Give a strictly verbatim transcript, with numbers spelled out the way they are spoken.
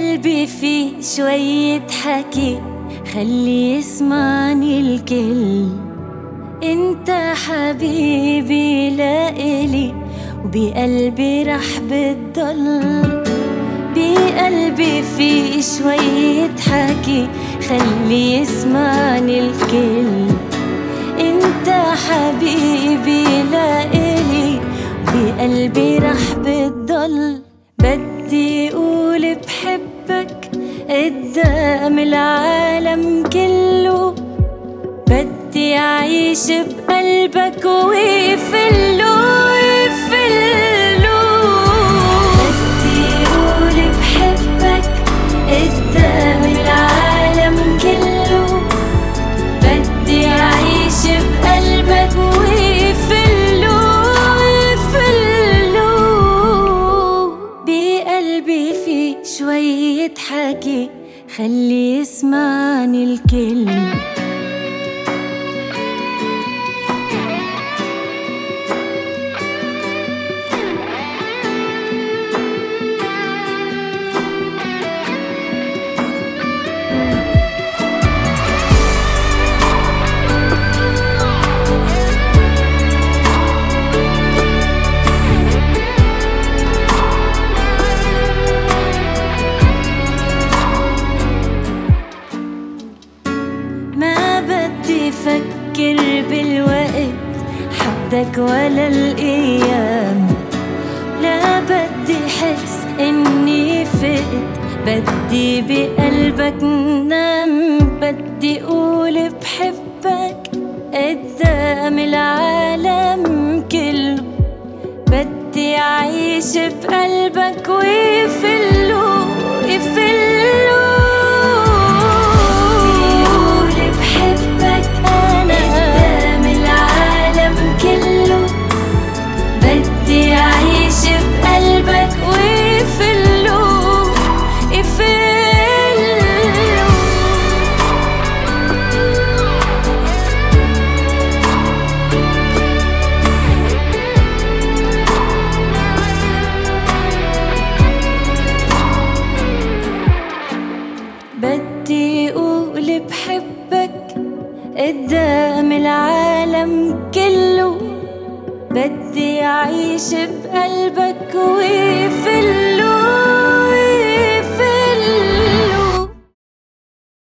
بقلبي في شوية حكي، خلي يسمعني الكل. انت حبيبي لإلي، وبقلبي رح بتضل. بقلبي في شوية حكي، خلي يسمعني الكل. انت حبيبي لإلي، بقلبي رح بتضل. بدي اقول بحبك قدام العالم كله، بدي اعيش بقلبك ويفله يفله. بدي اقول بحبك قدام العالم كله، بدي اعيش بقلبك ويفله يفله. بقلبي في شوية حكي، خلي يسمعني الكل. فكر بالوقت حدك ولا الأيام، لا بدي حس إني فقت، بدي بقلبك نام. بدي أقول بحبك قدام العالم كله، بدي أعيش بقلبك ويفله يفله. بدي أعيش بقلبك ويفله يفله. بدي أقول بحبك قدام العالم كله، بدي أعيش بقلبك ويفله